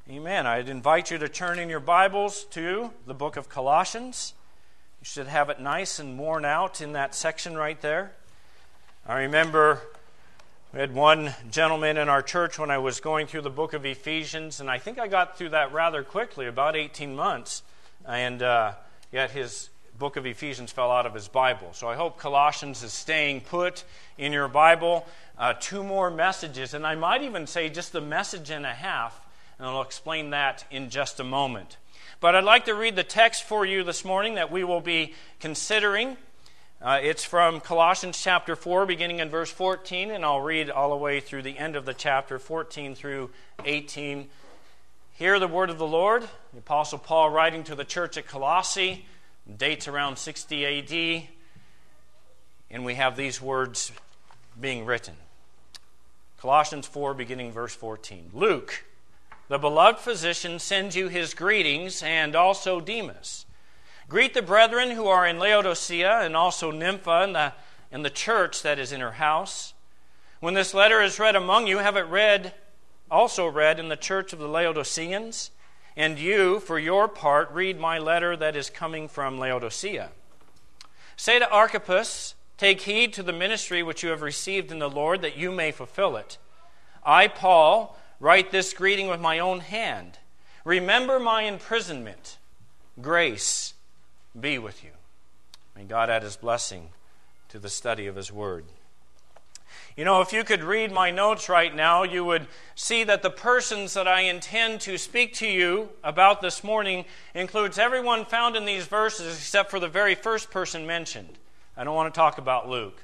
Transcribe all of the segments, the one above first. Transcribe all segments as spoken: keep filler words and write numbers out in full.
Amen. I'd invite you to turn in your Bibles to the book of Colossians. You should have it nice and worn out in that section right there. I remember we had one gentleman in our church when I was going through the book of Ephesians, and I think I got through that rather quickly, about eighteen months, and uh, yet his book of Ephesians fell out of his Bible. So I hope Colossians is staying put in your Bible. Uh, two more messages, and I might even say just a message and a half, and I'll explain that in just a moment. But I'd like to read the text for you this morning that we will be considering. Uh, it's from Colossians chapter four, beginning in verse fourteen, and I'll read all the way through the end of the chapter, fourteen through eighteen. Hear the word of the Lord. The Apostle Paul writing to the church at Colossae, dates around sixty A D, and we have these words being written. Colossians four, beginning verse fourteen. Luke, the beloved physician, sends you his greetings, and also Demas. Greet the brethren who are in Laodicea, and also Nympha, and the, and the church that is in her house. When this letter is read among you, have it read, also read in the church of the Laodiceans. And you, for your part, read my letter that is coming from Laodicea. Say to Archippus, take heed to the ministry which you have received in the Lord, that you may fulfill it. I, Paul, write this greeting with my own hand. Remember my imprisonment. Grace be with you. May God add his blessing to the study of his word. You know, if you could read my notes right now, you would see that the persons that I intend to speak to you about this morning includes everyone found in these verses except for the very first person mentioned. I don't want to talk about Luke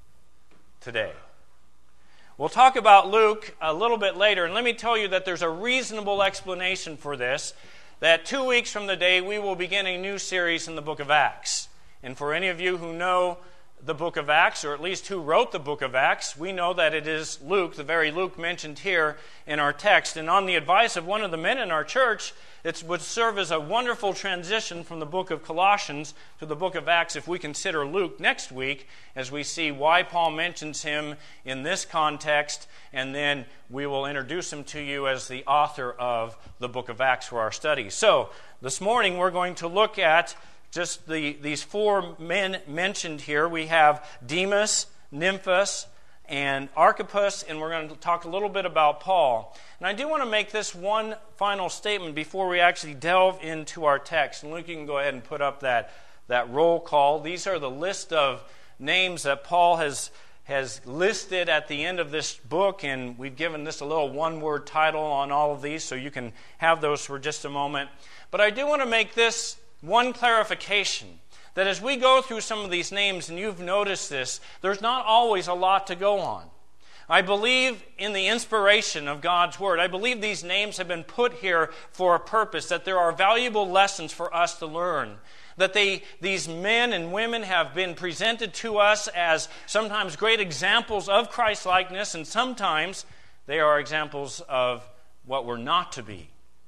today. We'll talk about Luke a little bit later, and let me tell you that there's a reasonable explanation for this, that two weeks from the day we will begin a new series in the book of Acts. And for any of you who know the book of Acts, or at least who wrote the book of Acts, we know that it is Luke, the very Luke mentioned here in our text. And on the advice of one of the men in our church, it would serve as a wonderful transition from the book of Colossians to the book of Acts if we consider Luke next week as we see why Paul mentions him in this context, and then we will introduce him to you as the author of the book of Acts for our study. So, this morning we're going to look at just the, these four men mentioned here. We have Demas, Nymphas, and Archippus, and we're going to talk a little bit about Paul. And I do want to make this one final statement before we actually delve into our text. And Luke, you can go ahead and put up that, that roll call. These are the list of names that Paul has, has listed at the end of this book, and we've given this a little one-word title on all of these, so you can have those for just a moment. But I do want to make this one clarification, that as we go through some of these names, and you've noticed this, there's not always a lot to go on. I believe in the inspiration of God's Word. I believe these names have been put here for a purpose, that there are valuable lessons for us to learn, that they, these men and women have been presented to us as sometimes great examples of Christ-likeness, and sometimes they are examples of what we're not to be.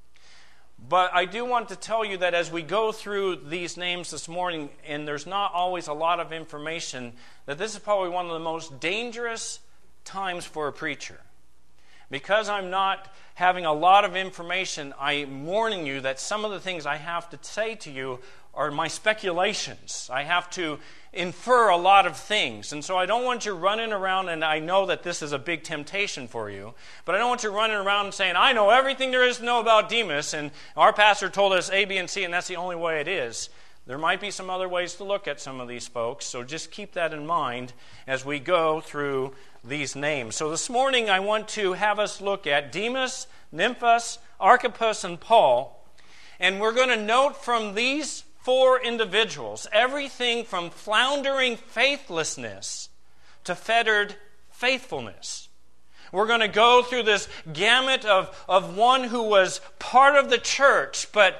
But I do want to tell you that as we go through these names this morning, and there's not always a lot of information, that this is probably one of the most dangerous times for a preacher. Because I'm not having a lot of information, I'm warning you that some of the things I have to say to you are my speculations. I have to infer a lot of things. And so I don't want you running around, and I know that this is a big temptation for you, but I don't want you running around and saying, I know everything there is to know about Demas, and our pastor told us A, B, and C, and that's the only way it is. There might be some other ways to look at some of these folks, so just keep that in mind as we go through these names. So this morning I want to have us look at Demas, Nymphas, Archippus, and Paul, and we're going to note from these four individuals everything from floundering faithlessness to fettered faithfulness. We're going to go through this gamut of, of one who was part of the church, but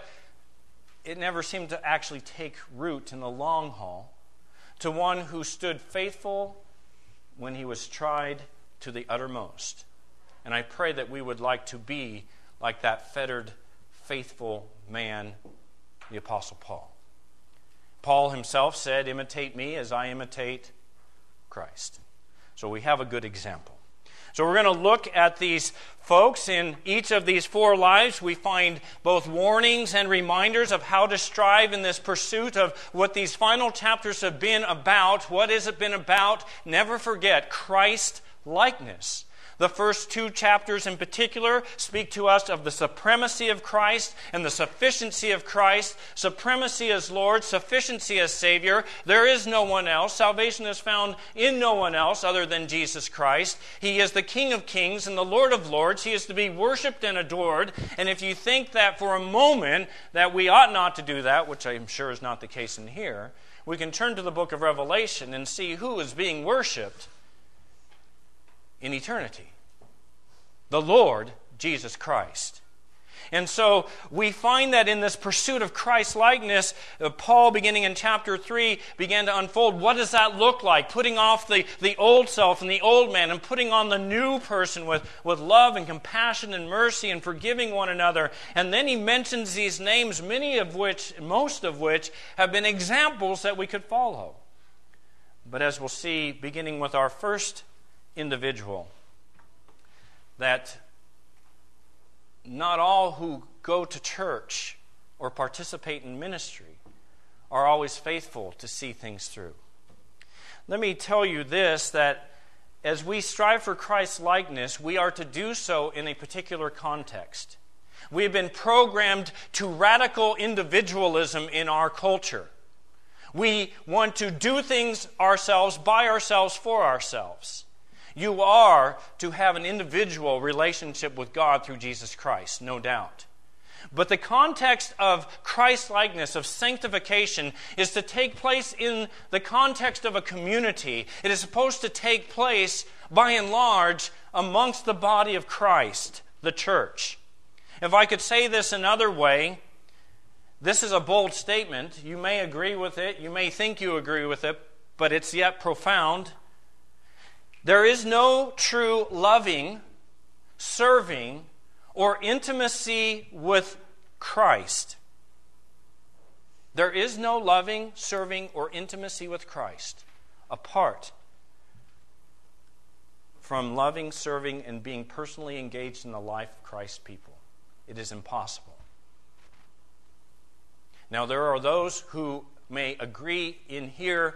it never seemed to actually take root in the long haul, to one who stood faithful when he was tried to the uttermost. And I pray that we would like to be like that fettered, faithful man, the Apostle Paul. Paul himself said, imitate me as I imitate Christ. So we have a good example. So we're going to look at these folks. In each of these four lives, we find both warnings and reminders of how to strive in this pursuit of what these final chapters have been about. What has it been about? Never forget, Christ-likeness. The first two chapters in particular speak to us of the supremacy of Christ and the sufficiency of Christ. Supremacy as Lord, sufficiency as Savior. There is no one else. Salvation is found in no one else other than Jesus Christ. He is the King of Kings and the Lord of Lords. He is to be worshiped and adored. And if you think that for a moment that we ought not to do that, which I'm sure is not the case in here, we can turn to the book of Revelation and see who is being worshiped in eternity. The Lord Jesus Christ. And so we find that in this pursuit of Christ-likeness, uh, Paul, beginning in chapter three, began to unfold what does that look like? Putting off the, the old self and the old man and putting on the new person with, with love and compassion and mercy and forgiving one another. And then he mentions these names, many of which, most of which, have been examples that we could follow. But as we'll see, beginning with our first individual, that not all who go to church or participate in ministry are always faithful to see things through. Let me tell you this, that as we strive for Christ's likeness, we are to do so in a particular context. We have been programmed to radical individualism in our culture. We want to do things ourselves, by ourselves, for ourselves. You are to have an individual relationship with God through Jesus Christ, no doubt. But the context of Christ-likeness, of sanctification, is to take place in the context of a community. It is supposed to take place, by and large, amongst the body of Christ, the church. If I could say this another way, this is a bold statement. You may agree with it. You may think you agree with it, but it's yet profound. There is no true loving, serving, or intimacy with Christ. There is no loving, serving, or intimacy with Christ apart from loving, serving, and being personally engaged in the life of Christ's people. It is impossible. Now, there are those who may agree in here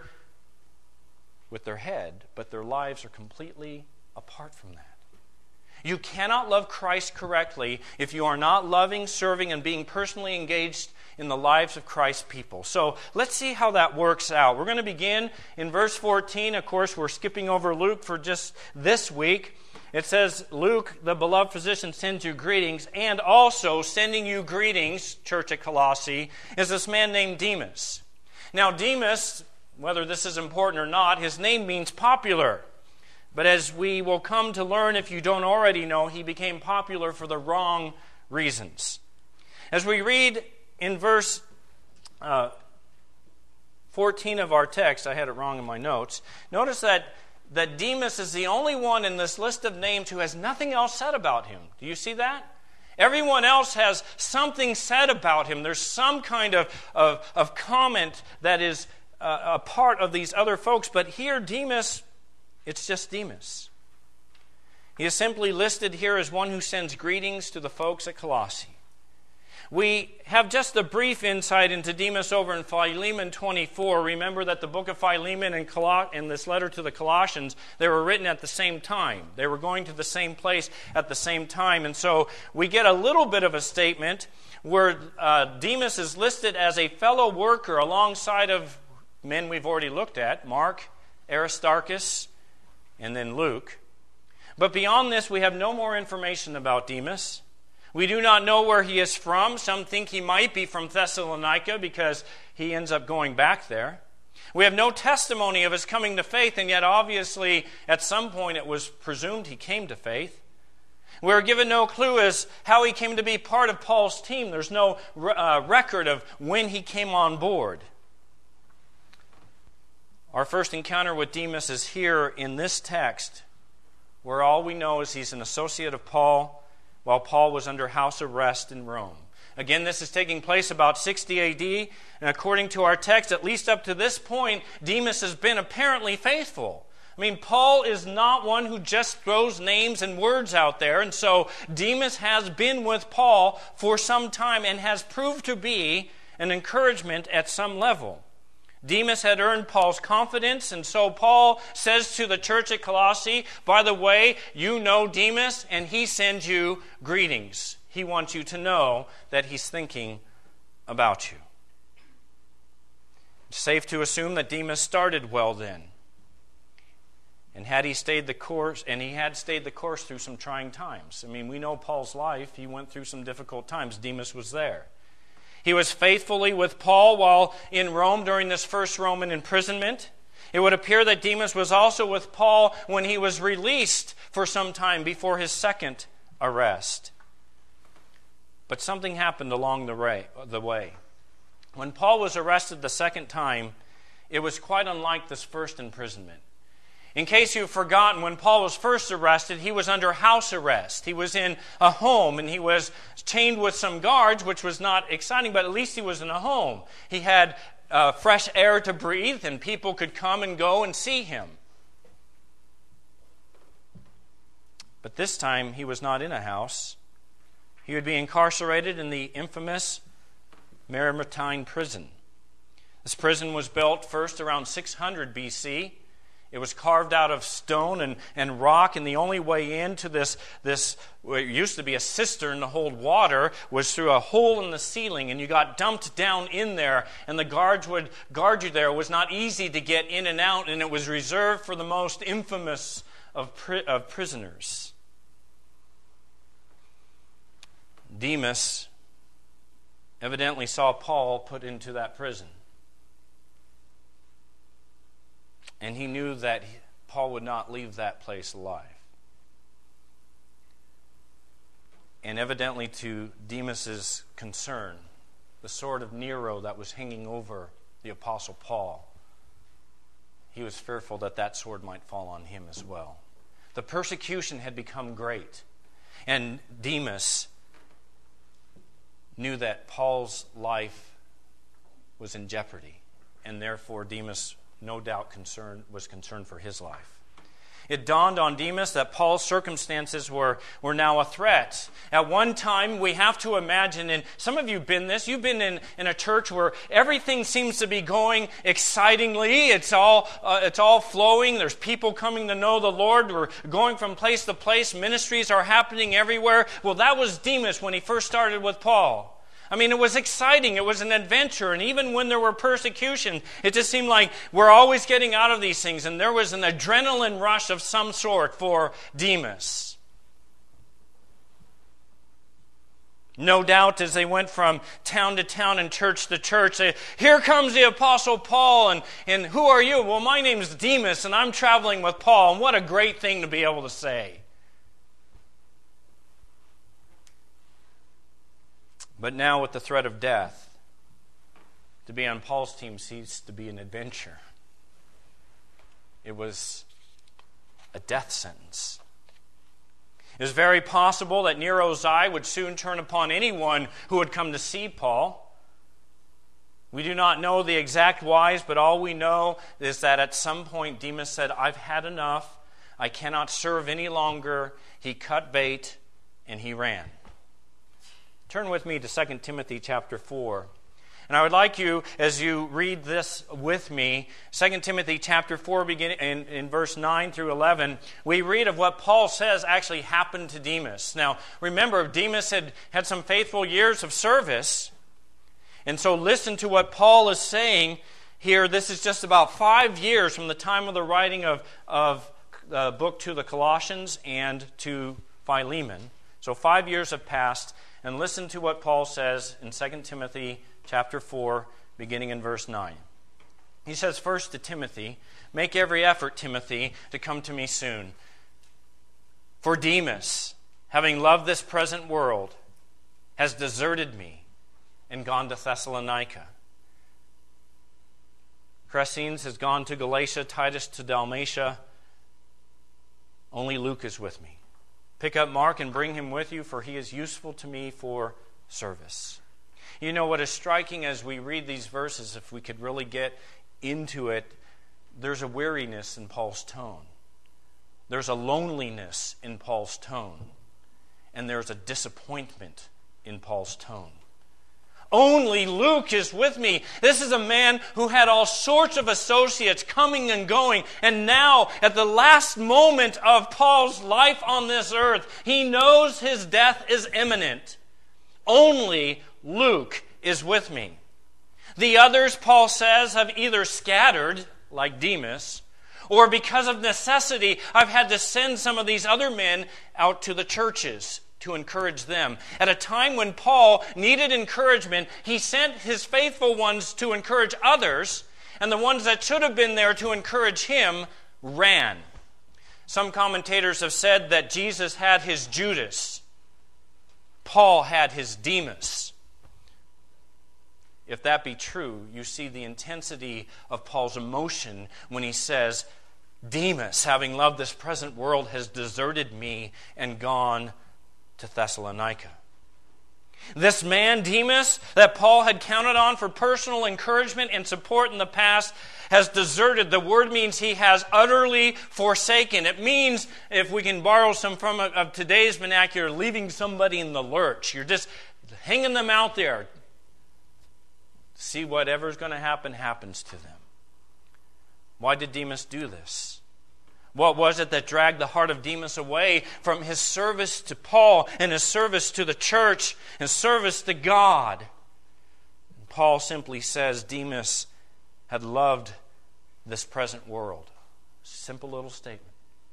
with their head, but their lives are completely apart from that. You cannot love Christ correctly if you are not loving, serving, and being personally engaged in the lives of Christ's people. So let's see how that works out. We're going to begin in verse fourteen. Of course, we're skipping over Luke for just this week. It says, Luke, the beloved physician, sends you greetings, and also sending you greetings, church at Colossae, is this man named Demas. Now, Demas, whether this is important or not, his name means popular. But as we will come to learn, if you don't already know, he became popular for the wrong reasons. As we read in verse uh, fourteen of our text, I had it wrong in my notes, notice that, that Demas is the only one in this list of names who has nothing else said about him. Do you see that? Everyone else has something said about him. There's some kind of, of, of comment that is uh, a part of these other folks. But here, Demas, it's just Demas. He is simply listed here as one who sends greetings to the folks at Colossae. We have just a brief insight into Demas over in Philemon twenty-four. Remember that the book of Philemon and, Col- and this letter to the Colossians, they were written at the same time. They were going to the same place at the same time. And so we get a little bit of a statement where uh, Demas is listed as a fellow worker alongside of men we've already looked at, Mark, Aristarchus, and then Luke. But beyond this, we have no more information about Demas. We do not know where he is from. Some think he might be from Thessalonica because he ends up going back there. We have no testimony of his coming to faith, and yet obviously at some point it was presumed he came to faith. We're given no clue as how he came to be part of Paul's team. There's no uh, record of when he came on board. Our first encounter with Demas is here in this text, where all we know is he's an associate of Paul while Paul was under house arrest in Rome. Again, this is taking place about sixty A D, and according to our text, at least up to this point, Demas has been apparently faithful. I mean, Paul is not one who just throws names and words out there. And so Demas has been with Paul for some time and has proved to be an encouragement at some level. Demas had earned Paul's confidence, and so Paul says to the church at Colossae, by the way, you know Demas, and he sends you greetings. He wants you to know that he's thinking about you. It's safe to assume that Demas started well then. And had he stayed the course, and he had stayed the course through some trying times. I mean, we know Paul's life. He went through some difficult times. Demas was there. He was faithfully with Paul while in Rome during this first Roman imprisonment. It would appear that Demas was also with Paul when he was released for some time before his second arrest. But something happened along the way. When Paul was arrested the second time, it was quite unlike this first imprisonment. In case you've forgotten, when Paul was first arrested, he was under house arrest. He was in a home, and he was chained with some guards, which was not exciting, but at least he was in a home. He had uh, fresh air to breathe, and people could come and go and see him. But this time, he was not in a house. He would be incarcerated in the infamous Mamertine prison. This prison was built first around six hundred B C. It was carved out of stone and, and rock, and the only way into this, this, what used to be a cistern to hold water, was through a hole in the ceiling, and you got dumped down in there, and the guards would guard you there. It was not easy to get in and out, and it was reserved for the most infamous of, pri- of prisoners. Demas evidently saw Paul put into that prison. And he knew that Paul would not leave that place alive. And evidently to Demas's concern, the sword of Nero that was hanging over the Apostle Paul, he was fearful that that sword might fall on him as well. The persecution had become great. And Demas knew that Paul's life was in jeopardy. And therefore Demas no doubt concerned, was concerned for his life. It dawned on Demas that Paul's circumstances were, were now a threat. At one time, we have to imagine, and some of you have been this, you've been in, in a church where everything seems to be going excitingly. It's all, uh, it's all flowing. There's people coming to know the Lord. We're going from place to place. Ministries are happening everywhere. Well, that was Demas when he first started with Paul. I mean, it was exciting. It was an adventure. And even when there were persecution, it just seemed like we're always getting out of these things. And there was an adrenaline rush of some sort for Demas. No doubt as they went from town to town and church to church, they, here comes the Apostle Paul. And, and who are you? Well, my name's Demas, and I'm traveling with Paul. And what a great thing to be able to say. But now with the threat of death, to be on Paul's team ceased to be an adventure. It was a death sentence. It was very possible that Nero's eye would soon turn upon anyone who would come to see Paul. We do not know the exact whys, but all we know is that at some point Demas said, I've had enough. I cannot serve any longer. He cut bait and he ran. Turn with me to Second Timothy chapter four. And I would like you, as you read this with me, Second Timothy chapter four, beginning in, in verse nine through eleven, we read of what Paul says actually happened to Demas. Now, remember, Demas had had some faithful years of service. And so listen to what Paul is saying here. This is just about five years from the time of the writing of, of the book to the Colossians and to Philemon. So five years have passed. And listen to what Paul says in Second Timothy chapter four, beginning in verse nine. He says first to Timothy, make every effort, Timothy, to come to me soon. For Demas, having loved this present world, has deserted me and gone to Thessalonica. Crescens has gone to Galatia, Titus to Dalmatia. Only Luke is with me. Pick up Mark and bring him with you, for he is useful to me for service. You know what is striking as we read these verses, if we could really get into it, there's a weariness in Paul's tone. There's a loneliness in Paul's tone. And there's a disappointment in Paul's tone. Only Luke is with me. This is a man who had all sorts of associates coming and going. And now, at the last moment of Paul's life on this earth, he knows his death is imminent. Only Luke is with me. The others, Paul says, have either scattered, like Demas, or because of necessity, I've had to send some of these other men out to the churches to encourage them. At a time when Paul needed encouragement, he sent his faithful ones to encourage others, and the ones that should have been there to encourage him ran. Some commentators have said that Jesus had his Judas. Paul had his Demas. If that be true, you see the intensity of Paul's emotion when he says, Demas, having loved this present world, has deserted me and gone to Thessalonica. This man, Demas, that Paul had counted on for personal encouragement and support in the past, has deserted. The word means he has utterly forsaken. It means, if we can borrow some from of today's vernacular, leaving somebody in the lurch. You're just hanging them out there. See, whatever's going to happen, happens to them. Why did Demas do this? What was it that dragged the heart of Demas away from his service to Paul and his service to the church and service to God? And Paul simply says Demas had loved this present world. Simple little statement.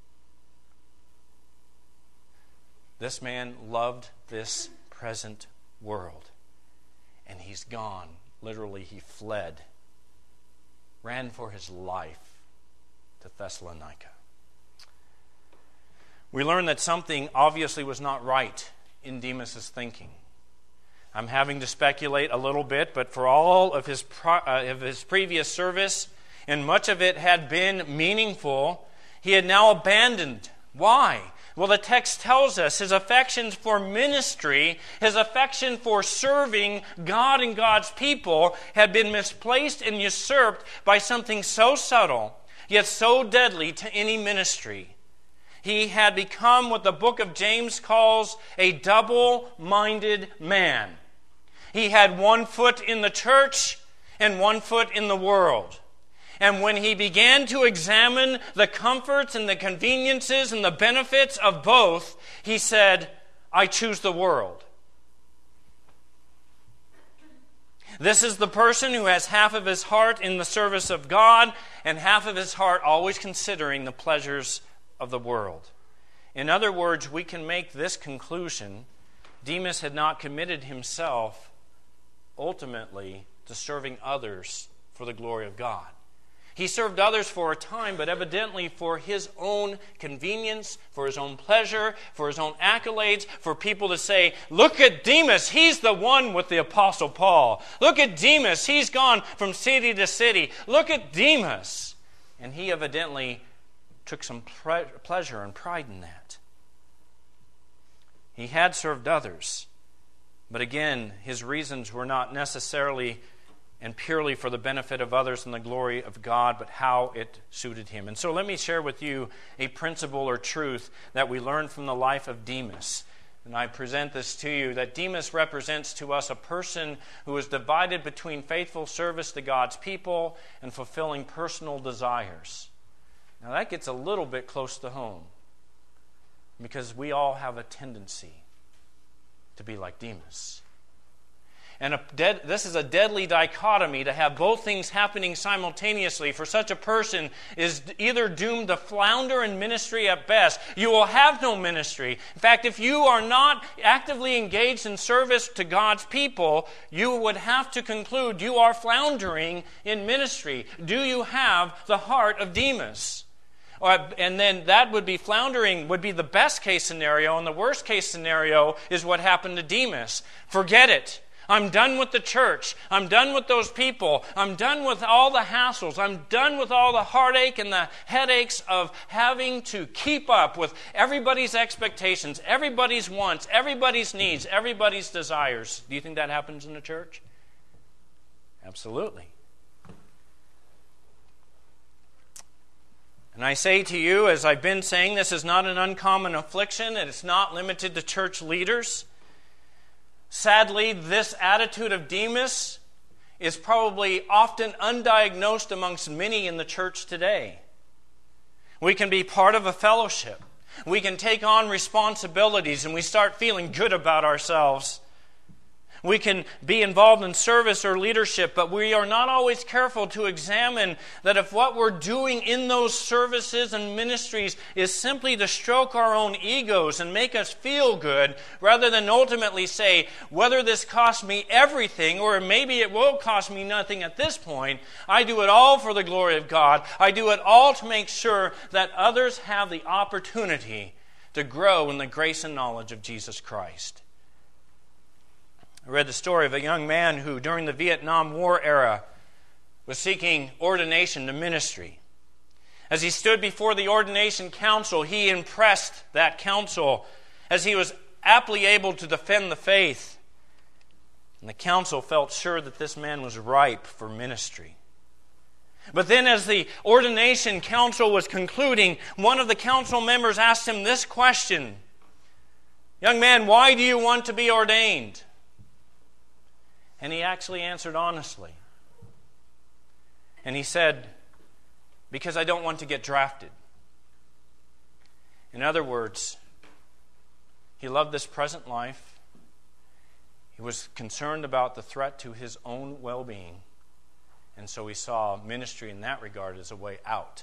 This man loved this present world. And he's gone. Literally, he fled. Ran for his life to Thessalonica. We learn that something obviously was not right in Demas' thinking. I'm having to speculate a little bit, but for all of his pro- uh, of his previous service, and much of it had been meaningful, he had now abandoned. Why? Well, the text tells us his affection for ministry, his affection for serving God and God's people had been misplaced and usurped by something so subtle, yet so deadly to any ministry. He had become what the book of James calls a double-minded man. He had one foot in the church and one foot in the world. And when he began to examine the comforts and the conveniences and the benefits of both, he said, I choose the world. This is the person who has half of his heart in the service of God and half of his heart always considering the pleasures of the world. In other words, we can make this conclusion: Demas had not committed himself ultimately to serving others for the glory of God. He served others for a time, but evidently for his own convenience, for his own pleasure, for his own accolades, for people to say, look at Demas, he's the one with the Apostle Paul. Look at Demas, he's gone from city to city. Look at Demas. And he evidently took some pre- pleasure and pride in that. He had served others, but again, his reasons were not necessarily and purely for the benefit of others and the glory of God, but how it suited him. And so let me share with you a principle or truth that we learn from the life of Demas. And I present this to you, that Demas represents to us a person who is divided between faithful service to God's people and fulfilling personal desires. Now that gets a little bit close to home, because we all have a tendency to be like Demas. And a dead, this is a deadly dichotomy, to have both things happening simultaneously. For such a person is either doomed to flounder in ministry at best. You will have no ministry. In fact, if you are not actively engaged in service to God's people, you would have to conclude you are floundering in ministry. Do you have the heart of Demas? And then that would be floundering, would be the best case scenario, and the worst case scenario is what happened to Demas. Forget it. I'm done with the church. I'm done with those people. I'm done with all the hassles. I'm done with all the heartache and the headaches of having to keep up with everybody's expectations, everybody's wants, everybody's needs, everybody's desires. Do you think that happens in the church? Absolutely. And I say to you, as I've been saying, this is not an uncommon affliction, and it's not limited to church leaders. Sadly, this attitude of Demas is probably often undiagnosed amongst many in the church today. We can be part of a fellowship. We can take on responsibilities and we start feeling good about ourselves. We can be involved in service or leadership, but we are not always careful to examine that if what we're doing in those services and ministries is simply to stroke our own egos and make us feel good, rather than ultimately say, whether this costs me everything or maybe it will cost me nothing at this point, I do it all for the glory of God. I do it all to make sure that others have the opportunity to grow in the grace and knowledge of Jesus Christ. I read the story of a young man who, during the Vietnam War era, was seeking ordination to ministry. As he stood before the ordination council, he impressed that council as he was aptly able to defend the faith. And the council felt sure that this man was ripe for ministry. But then as the ordination council was concluding, one of the council members asked him this question, "Young man, why do you want to be ordained?" And he actually answered honestly. And he said, "Because I don't want to get drafted." In other words, he loved this present life. He was concerned about the threat to his own well-being. And so he saw ministry in that regard as a way out.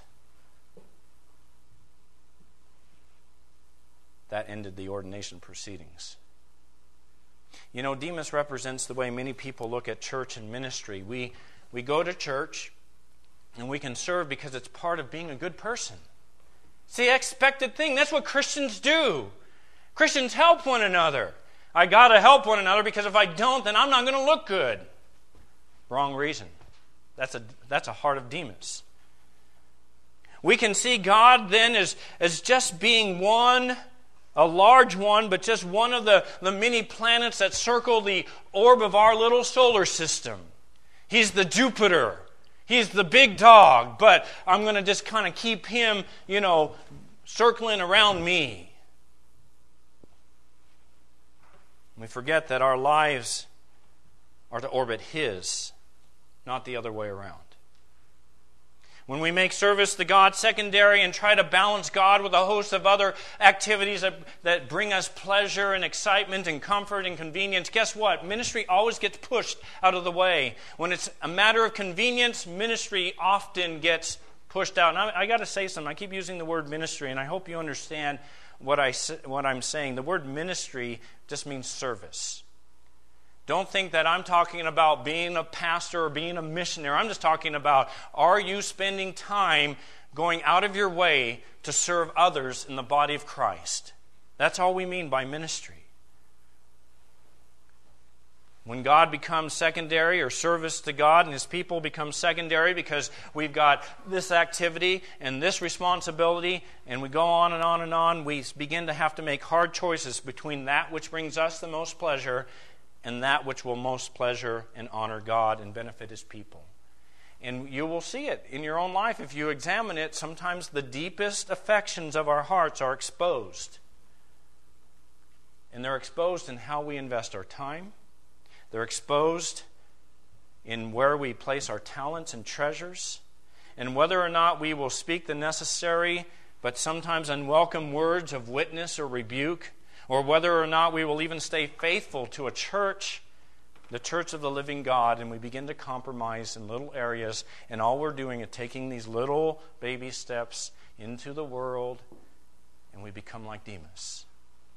That ended the ordination proceedings. You know, Demas represents the way many people look at church and ministry. We, we go to church and we can serve because it's part of being a good person. It's the expected thing. That's what Christians do. Christians help one another. I got to help one another because if I don't, then I'm not going to look good. Wrong reason. That's a, that's a heart of Demas. We can see God then as, as just being one, a large one, but just one of the, the many planets that circle the orb of our little solar system. He's the Jupiter. He's the big dog, but I'm going to just kind of keep him, you know, circling around me. We forget that our lives are to orbit His, not the other way around. When we make service to God secondary and try to balance God with a host of other activities that, that bring us pleasure and excitement and comfort and convenience, guess what? Ministry always gets pushed out of the way. When it's a matter of convenience, ministry often gets pushed out. And I, I got to say something. I keep using the word ministry, and I hope you understand what, I, what I'm saying. The word ministry just means service. Don't think that I'm talking about being a pastor or being a missionary. I'm just talking about, are you spending time going out of your way to serve others in the body of Christ? That's all we mean by ministry. When God becomes secondary, or service to God and His people becomes secondary because we've got this activity and this responsibility, and we go on and on and on, we begin to have to make hard choices between that which brings us the most pleasure and that which will most pleasure and honor God and benefit His people. And you will see it in your own life. If you examine it, sometimes the deepest affections of our hearts are exposed. And they're exposed in how we invest our time. They're exposed in where we place our talents and treasures, and whether or not we will speak the necessary but sometimes unwelcome words of witness or rebuke, or whether or not we will even stay faithful to a church, the church of the living God, and we begin to compromise in little areas, and all we're doing is taking these little baby steps into the world, and we become like Demas.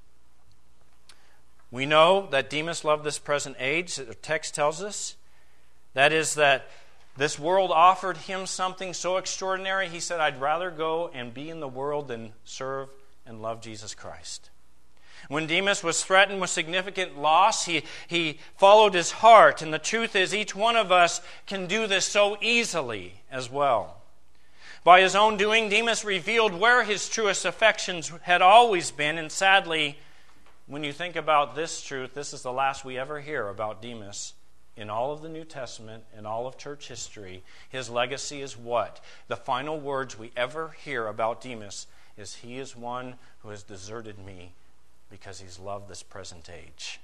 We know that Demas loved this present age. The text tells us. That is that this world offered him something so extraordinary, he said, I'd rather go and be in the world than serve and love Jesus Christ. When Demas was threatened with significant loss, he, he followed his heart. And the truth is, each one of us can do this so easily as well. By his own doing, Demas revealed where his truest affections had always been. And sadly, when you think about this truth, this is the last we ever hear about Demas in all of the New Testament, in all of church history, his legacy is what? The final words we ever hear about Demas is, he is one who has deserted me because he's loved this present age.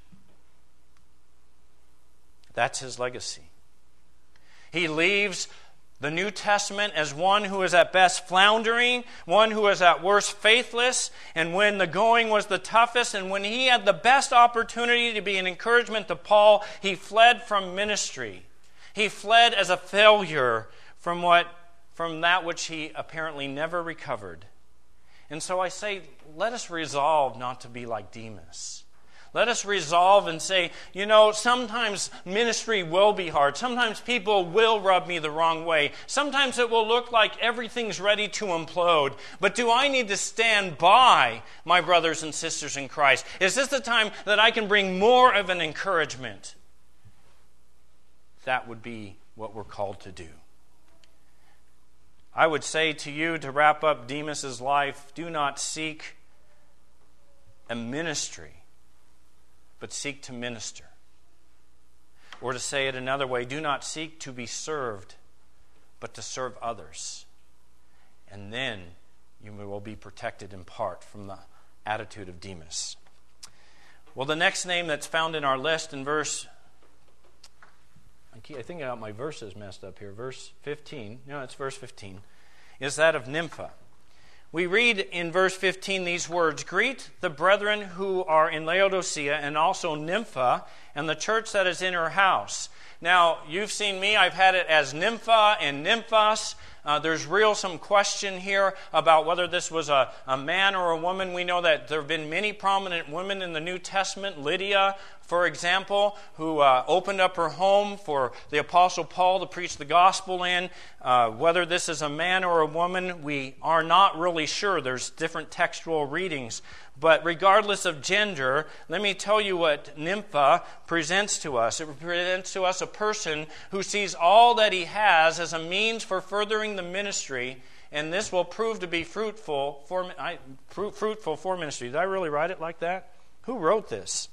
That's his legacy. He leaves the New Testament as one who is at best floundering, one who is at worst faithless, and when the going was the toughest, and when he had the best opportunity to be an encouragement to Paul, he fled from ministry. He fled as a failure from what, from that which he apparently never recovered. And so I say, let us resolve not to be like Demas. Let us resolve and say, you know, sometimes ministry will be hard. Sometimes people will rub me the wrong way. Sometimes it will look like everything's ready to implode. But do I need to stand by my brothers and sisters in Christ? Is this the time that I can bring more of an encouragement? That would be what we're called to do. I would say to you, to wrap up Demas's life, do not seek a ministry, but seek to minister. Or to say it another way, do not seek to be served, but to serve others. And then you will be protected in part from the attitude of Demas. Well, the next name that's found in our list in verse, I think I got my verses messed up here, verse fifteen, no, it's verse fifteen, is that of Nympha. We read in verse fifteen these words, "Greet the brethren who are in Laodicea, and also Nympha, and the church that is in her house." Now, you've seen me. I've had it as Nympha and Nymphos. Uh, there's real some question here about whether this was a, a man or a woman. We know that there have been many prominent women in the New Testament. Lydia, for example, who uh, opened up her home for the Apostle Paul to preach the gospel in. Uh, whether this is a man or a woman, we are not really sure. There's different textual readings. But regardless of gender, let me tell you what Nympha presents to us. It presents to us a person who sees all that he has as a means for furthering the ministry, and this will prove to be fruitful for I, fruitful for ministry. Did I really write it like that? Who wrote this?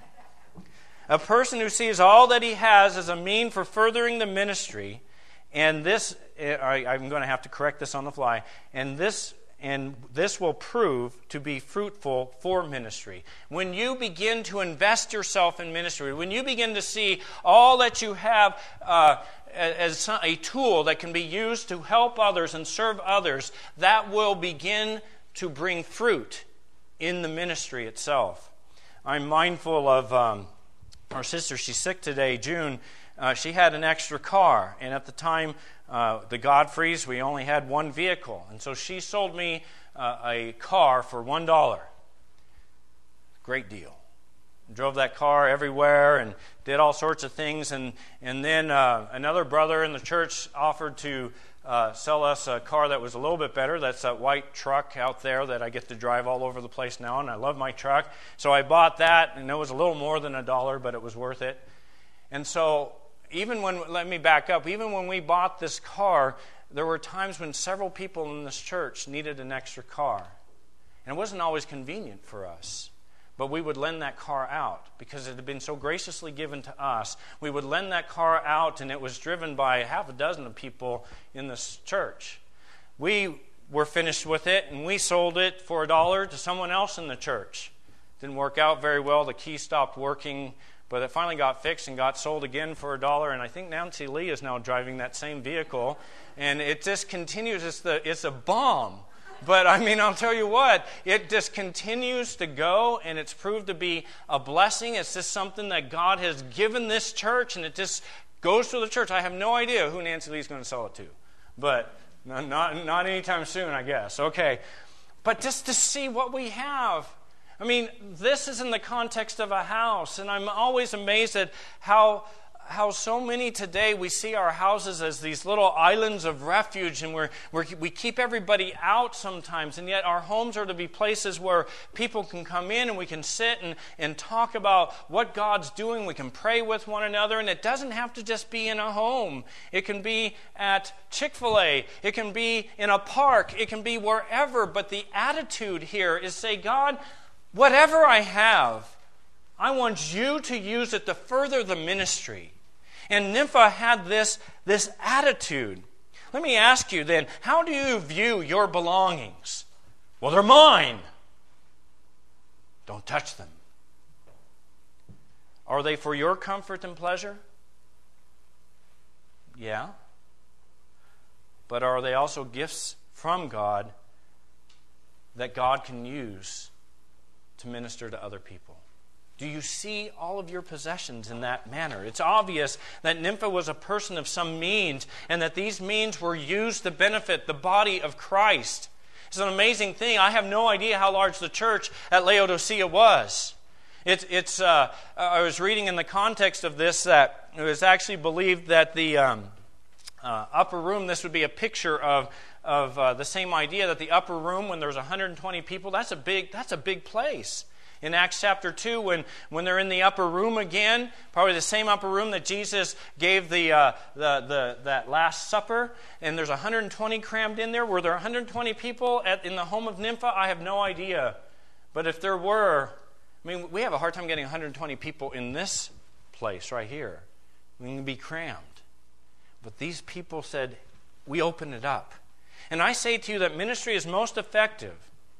A person who sees all that he has as a mean for furthering the ministry, and this, I, I'm going to have to correct this on the fly, and this And this will prove to be fruitful for ministry. When you begin to invest yourself in ministry, when you begin to see all that you have uh, as a tool that can be used to help others and serve others, that will begin to bring fruit in the ministry itself. I'm mindful of um, our sister. She's sick today, June. Uh, she had an extra car, and at the time, Uh, the Godfreys, we only had one vehicle. And so she sold me uh, a car for one dollar. Great deal. Drove that car everywhere and did all sorts of things. And, and then uh, another brother in the church offered to uh, sell us a car that was a little bit better. That's that white truck out there that I get to drive all over the place now. And I love my truck. So I bought that, and it was a little more than a dollar, but it was worth it. And so Even when, let me back up, even when we bought this car, there were times when several people in this church needed an extra car. And it wasn't always convenient for us. But we would lend that car out because it had been so graciously given to us. We would lend that car out, and it was driven by half a dozen of people in this church. We were finished with it, and we sold it for a dollar to someone else in the church. Didn't work out very well. The key stopped working. But it finally got fixed and got sold again for a dollar. And I think Nancy Lee is now driving that same vehicle. And it just continues. It's, the, it's a bomb. But I mean, I'll tell you what. It just continues to go. And it's proved to be a blessing. It's just something that God has given this church. And it just goes to the church. I have no idea who Nancy Lee is going to sell it to. But not, not anytime soon, I guess. Okay. But just to see what we have. I mean, this is in the context of a house, and I'm always amazed at how how so many today we see our houses as these little islands of refuge, and we're, we're, we keep everybody out sometimes, and yet our homes are to be places where people can come in and we can sit and, and talk about what God's doing. We can pray with one another, and it doesn't have to just be in a home. It can be at Chick-fil-A. It can be in a park. It can be wherever, but the attitude here is say, God, whatever I have, I want you to use it to further the ministry. And Nympha had this, this attitude. Let me ask you then, how do you view your belongings? Well, they're mine. Don't touch them. Are they for your comfort and pleasure? Yeah. But are they also gifts from God that God can use to minister to other people? Do you see all of your possessions in that manner? It's obvious that Nympha was a person of some means, and that these means were used to benefit the body of Christ. It's an amazing thing. I have no idea how large the church at Laodicea was. It's, it's. Uh, I was reading in the context of this that it was actually believed that the um, uh, upper room, this would be a picture of of uh, the same idea, that the upper room, when there's one hundred twenty people, that's a big that's a big place. In Acts chapter two, when, when they're in the upper room again, probably the same upper room that Jesus gave the, uh, the the that Last Supper, and there's one hundred twenty crammed in there. Were there one hundred twenty people at, in the home of Nympha? I have no idea. But if there were, I mean, we have a hard time getting one hundred twenty people in this place right here. We can be crammed. But these people said, we open it up. And I say to you that ministry is most effective,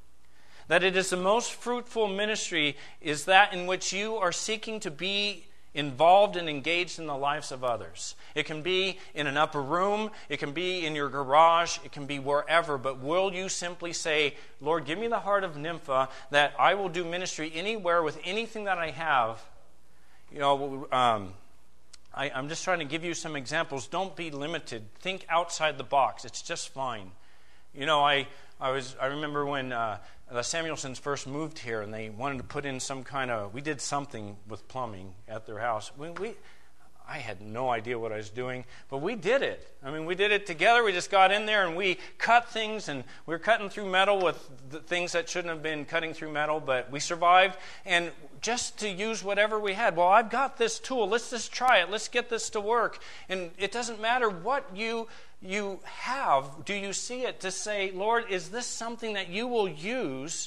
that it is the most fruitful ministry, is that in which you are seeking to be involved and engaged in the lives of others. It can be in an upper room, it can be in your garage, it can be wherever, but will you simply say, Lord, give me the heart of Nympha, that I will do ministry anywhere with anything that I have. You know, um, I, I'm just trying to give you some examples. Don't be limited. Think outside the box. It's just fine. You know, I I was I remember when uh, the Samuelsons first moved here, and they wanted to put in some kind of. We did something with plumbing at their house. We, we I had no idea what I was doing, but we did it. I mean, we did it together. We just got in there and we cut things, and we were cutting through metal with the things that shouldn't have been cutting through metal, but we survived. And just to use whatever we had. Well, I've got this tool. Let's just try it. Let's get this to work. And it doesn't matter what you. you have, do you see it to say, Lord, is this something that you will use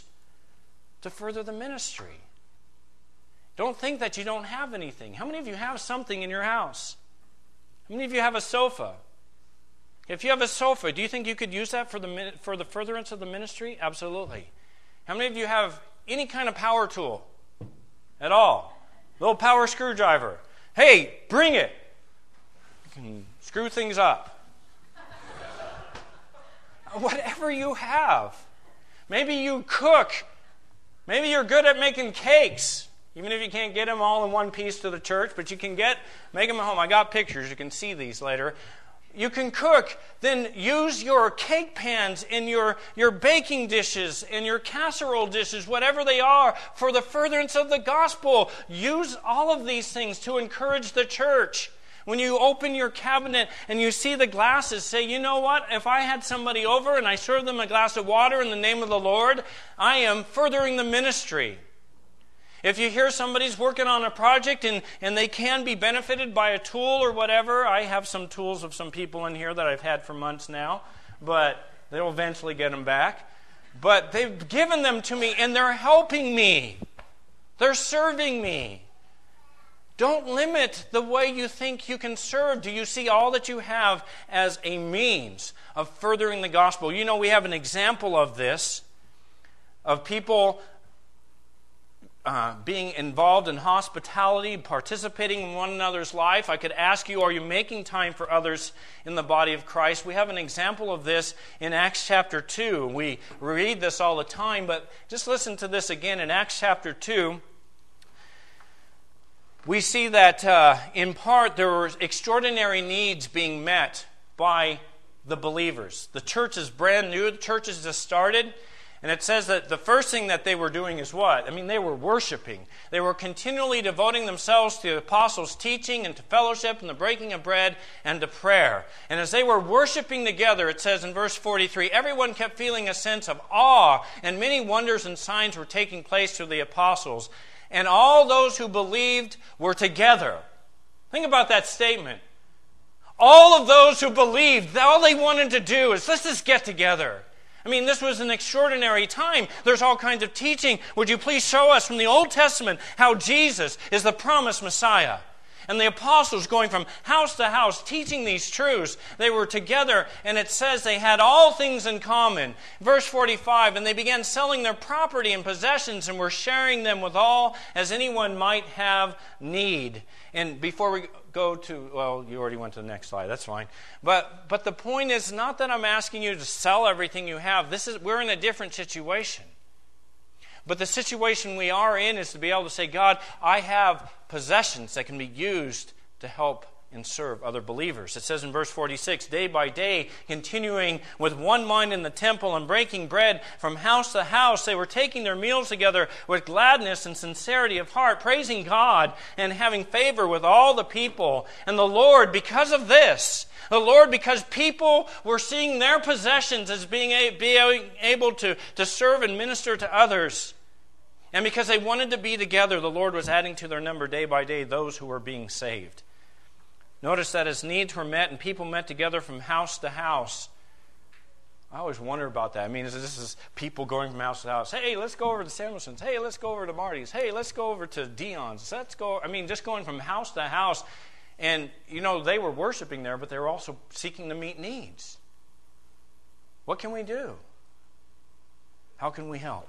to further the ministry? Don't think that you don't have anything. How many of you have something in your house? How many of you have a sofa? If you have a sofa, do you think you could use that for the for the furtherance of the ministry? Absolutely. How many of you have any kind of power tool at all? Little power screwdriver. Hey, bring it. You can screw things up. Whatever you have. Maybe you cook. Maybe you're good at making cakes. Even if you can't get them all in one piece to the church, but you can get, make them at home. I got pictures. You can see these later. You can cook. Then use your cake pans and your, your baking dishes and your casserole dishes, whatever they are, for the furtherance of the gospel. Use all of these things to encourage the church. When you open your cabinet and you see the glasses, say, you know what? If I had somebody over and I served them a glass of water in the name of the Lord, I am furthering the ministry. If you hear somebody's working on a project and, and they can be benefited by a tool or whatever, I have some tools of some people in here that I've had for months now, but they'll eventually get them back. But they've given them to me and they're helping me. They're serving me. Don't limit the way you think you can serve. Do you see all that you have as a means of furthering the gospel? You know, we have an example of this, of people uh, being involved in hospitality, participating in one another's life. I could ask you, are you making time for others in the body of Christ? We have an example of this in Acts chapter two. We read this all the time, but just listen to this again in Acts chapter two. We see that uh, in part there were extraordinary needs being met by the believers. The church is brand new. The church has just started. And it says that the first thing that they were doing is what? I mean, they were worshiping. They were continually devoting themselves to the apostles' teaching and to fellowship and the breaking of bread and to prayer. And as they were worshiping together, it says in verse forty-three, everyone kept feeling a sense of awe, and many wonders and signs were taking place through the apostles. And all those who believed were together. Think about that statement. All of those who believed, all they wanted to do is, let's just get together. I mean, this was an extraordinary time. There's all kinds of teaching. Would you please show us from the Old Testament how Jesus is the promised Messiah? And the apostles going from house to house teaching these truths. They were together, and it says they had all things in common. Verse forty-five, and they began selling their property and possessions and were sharing them with all as anyone might have need. And before we go to, well, you already went to the next slide. That's fine. But but the point is not that I'm asking you to sell everything you have. This is we're in a different situation. But the situation we are in is to be able to say, God, I have possessions that can be used to help and serve other believers. It says in verse forty-six, day by day, continuing with one mind in the temple and breaking bread from house to house, they were taking their meals together with gladness and sincerity of heart, praising God and having favor with all the people. And the Lord, because of this, the Lord, because people were seeing their possessions as being able to, to serve and minister to others, and because they wanted to be together, the Lord was adding to their number day by day those who were being saved. Notice that as needs were met and people met together from house to house. I always wonder about that. I mean, this is people going from house to house. Hey, let's go over to Samuelson's. Hey, let's go over to Marty's. Hey, let's go over to Dion's. Let's go. I mean, just going from house to house. And, you know, they were worshiping there, but they were also seeking to meet needs. What can we do? How can we help?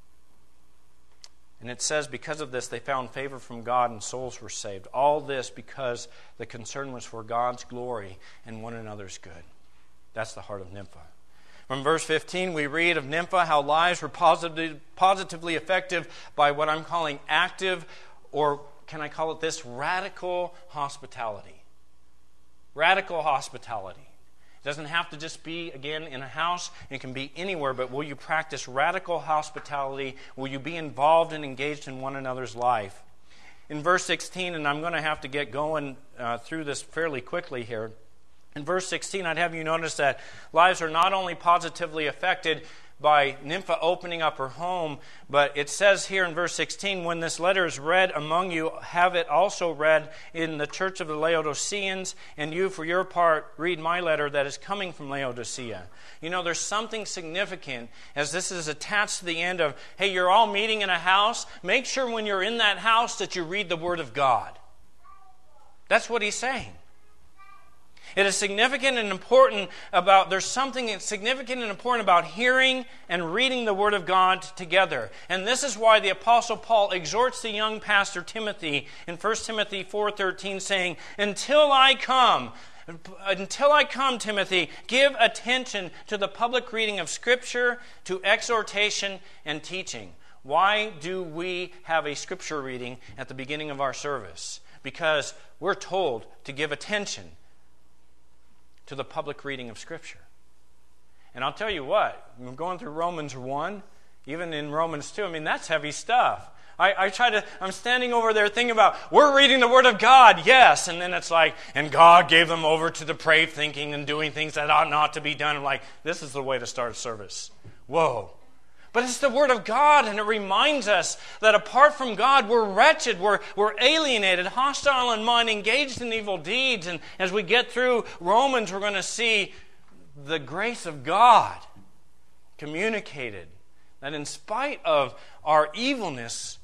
And it says, because of this, they found favor from God and souls were saved. All this because the concern was for God's glory and one another's good. That's the heart of Nympha. From verse fifteen, we read of Nympha how lives were positive, positively effective by what I'm calling active, or can I call it this, radical hospitality. Radical hospitality. It doesn't have to just be, again, in a house. It can be anywhere. But will you practice radical hospitality? Will you be involved and engaged in one another's life? In verse sixteen, and I'm going to have to get going uh, through this fairly quickly here. In verse sixteen, I'd have you notice that lives are not only positively affected by Nympha opening up her home, but it says here in verse sixteen, when this letter is read among you, have it also read in the church of the Laodiceans, and you, for your part, read my letter that is coming from Laodicea. You know, there's something significant as this is attached to the end of, hey, you're all meeting in a house. Make sure when you're in that house that you read the Word of God. That's what he's saying. It is significant and important about, there's something significant and important about hearing and reading the Word of God together. And this is why the Apostle Paul exhorts the young pastor Timothy in First Timothy four thirteen saying, until I come, until I come, Timothy, give attention to the public reading of Scripture, to exhortation and teaching. Why do we have a Scripture reading at the beginning of our service? Because we're told to give attention to the public reading of Scripture. And I'll tell you what, I'm going through Romans one, even in Romans two, I mean, that's heavy stuff. I, I try to, I'm standing over there thinking about, we're reading the Word of God, yes, and then it's like, and God gave them over to depraved thinking and doing things that ought not to be done. I'm like, this is the way to start a service. Whoa. But it's the Word of God, and it reminds us that apart from God, we're wretched, we're, we're alienated, hostile in mind, engaged in evil deeds. And as we get through Romans, we're going to see the grace of God communicated. That in spite of our evilness,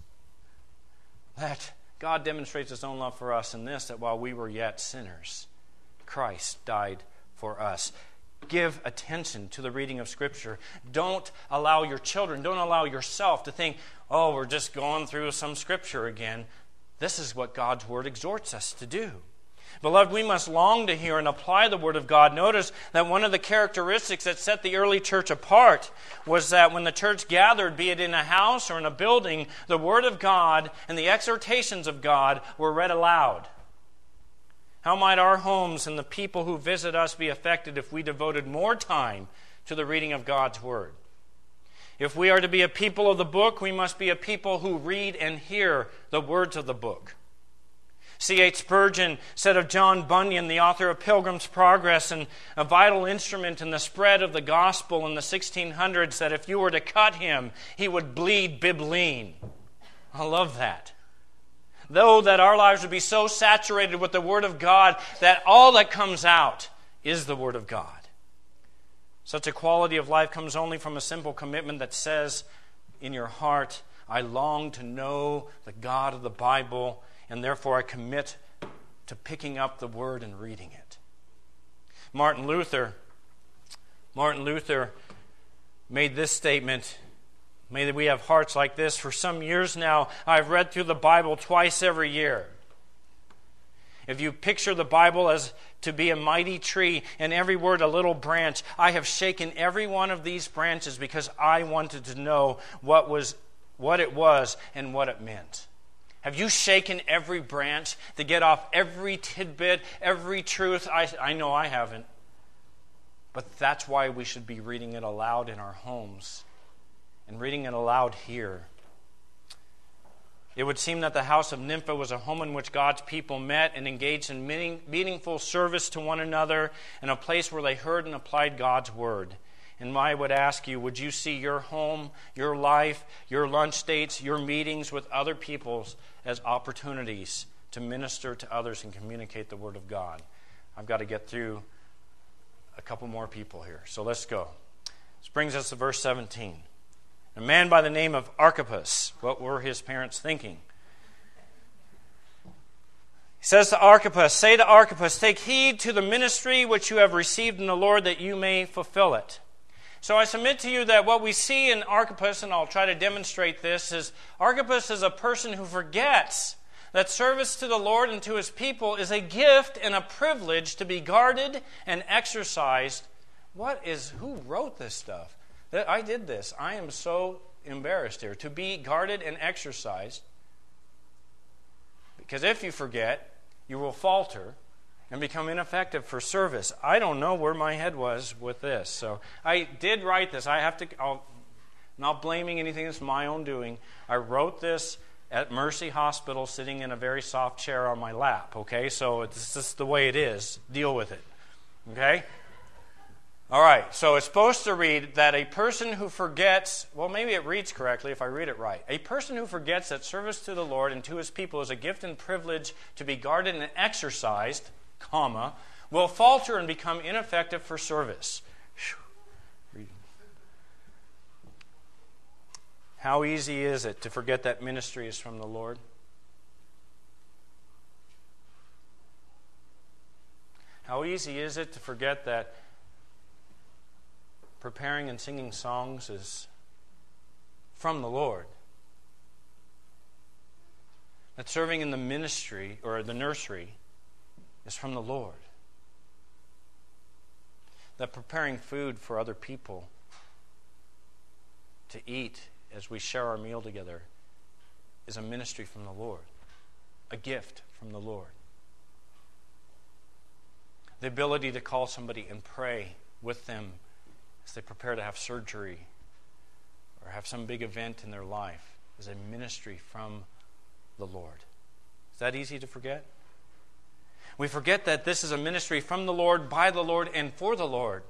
that God demonstrates His own love for us in this, that while we were yet sinners, Christ died for us. Give attention to the reading of Scripture. Don't allow your children, don't allow yourself to think, oh, we're just going through some Scripture again. This is what God's Word exhorts us to do. Beloved, we must long to hear and apply the Word of God. Notice that one of the characteristics that set the early church apart was that when the church gathered, be it in a house or in a building, the Word of God and the exhortations of God were read aloud. How might our homes and the people who visit us be affected if we devoted more time to the reading of God's Word? If we are to be a people of the book, we must be a people who read and hear the words of the book. C H Spurgeon said of John Bunyan, the author of Pilgrim's Progress and a vital instrument in the spread of the gospel in the sixteen hundreds, that if you were to cut him, he would bleed bibline. I love that. Though that our lives would be so saturated with the Word of God that all that comes out is the Word of God. Such a quality of life comes only from a simple commitment that says in your heart, I long to know the God of the Bible, and therefore I commit to picking up the Word and reading it. Martin Luther, Martin Luther made this statement, "May we have hearts like this. For some years now, I've read through the Bible twice every year." If you picture the Bible as to be a mighty tree and every word a little branch, I have shaken every one of these branches because I wanted to know what was, what it was and what it meant. Have you shaken every branch to get off every tidbit, every truth? I, I know I haven't. But that's why we should be reading it aloud in our homes and reading it aloud here. It would seem that the house of Nympha was a home in which God's people met and engaged in meaning, meaningful service to one another, and a place where they heard and applied God's word. And I would ask you, would you see your home, your life, your lunch dates, your meetings with other people as opportunities to minister to others and communicate the word of God? I've got to get through a couple more people here, so let's go. This brings us to verse seventeen. A man by the name of Archippus. What were his parents thinking? He says to Archippus, "Say to Archippus, take heed to the ministry which you have received in the Lord, that you may fulfill it." So I submit to you that what we see in Archippus, and I'll try to demonstrate this, is Archippus is a person who forgets that service to the Lord and to His people is a gift and a privilege to be guarded and exercised. What is, who wrote this stuff? I did this. I am so embarrassed here. To be guarded and exercised. Because if you forget, you will falter and become ineffective for service. I don't know where my head was with this. So I did write this. I have to, I'll, not blaming anything. It's my own doing. I wrote this at Mercy Hospital sitting in a very soft chair on my lap. Okay, so it's just the way it is. Deal with it. Okay? All right, so it's supposed to read that a person who forgets, well, maybe it reads correctly if I read it right. A person who forgets that service to the Lord and to His people is a gift and privilege to be guarded and exercised, comma, will falter and become ineffective for service. How easy is it to forget that ministry is from the Lord? How easy is it to forget that preparing and singing songs is from the Lord? That serving in the ministry or the nursery is from the Lord. That preparing food for other people to eat as we share our meal together is a ministry from the Lord, a gift from the Lord. The ability to call somebody and pray with them as they prepare to have surgery or have some big event in their life is a ministry from the Lord. Is that easy to forget? We forget that this is a ministry from the Lord, by the Lord, and for the Lord.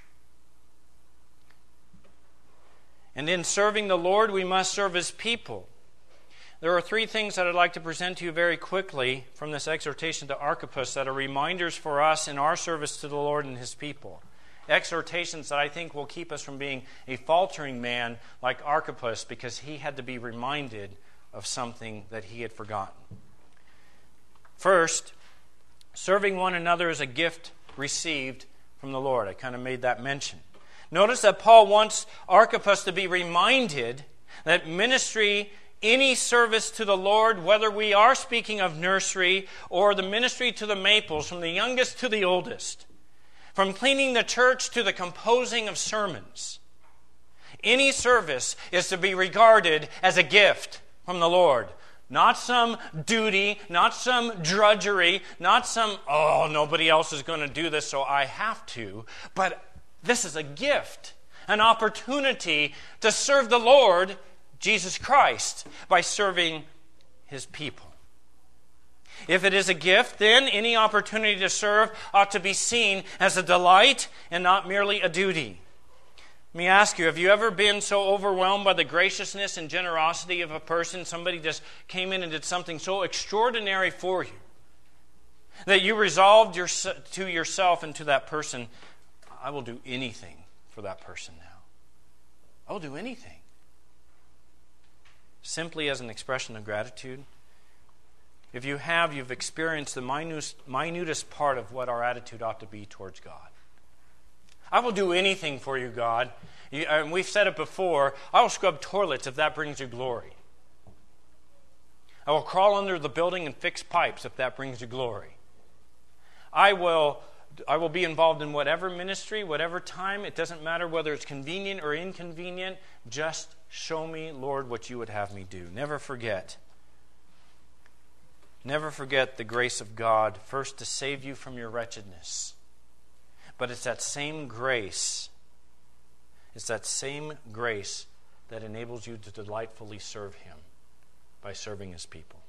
And in serving the Lord, we must serve His people. There are three things that I'd like to present to you very quickly from this exhortation to Archippus that are reminders for us in our service to the Lord and His people. Exhortations that I think will keep us from being a faltering man like Archippus, because he had to be reminded of something that he had forgotten. First, serving one another is a gift received from the Lord. I kind of made that mention. Notice that Paul wants Archippus to be reminded that ministry, any service to the Lord, whether we are speaking of nursery or the ministry to the Maples, from the youngest to the oldest, from cleaning the church to the composing of sermons, any service is to be regarded as a gift from the Lord. Not some duty, not some drudgery, not some, oh, nobody else is going to do this, so I have to. But this is a gift, an opportunity to serve the Lord, Jesus Christ, by serving His people. If it is a gift, then any opportunity to serve ought to be seen as a delight and not merely a duty. Let me ask you, have you ever been so overwhelmed by the graciousness and generosity of a person, somebody just came in and did something so extraordinary for you, that you resolved your, to yourself and to that person, I will do anything for that person now. I will do anything. Simply as an expression of gratitude. If you have, you've experienced the minutest, minutest part of what our attitude ought to be towards God. I will do anything for you, God. You, and we've said it before, I will scrub toilets if that brings you glory. I will crawl under the building and fix pipes if that brings you glory. I will, I will be involved in whatever ministry, whatever time. It doesn't matter whether it's convenient or inconvenient. Just show me, Lord, what you would have me do. Never forget. Never forget the grace of God, first to save you from your wretchedness. But it's that same grace, it's that same grace that enables you to delightfully serve Him by serving His people.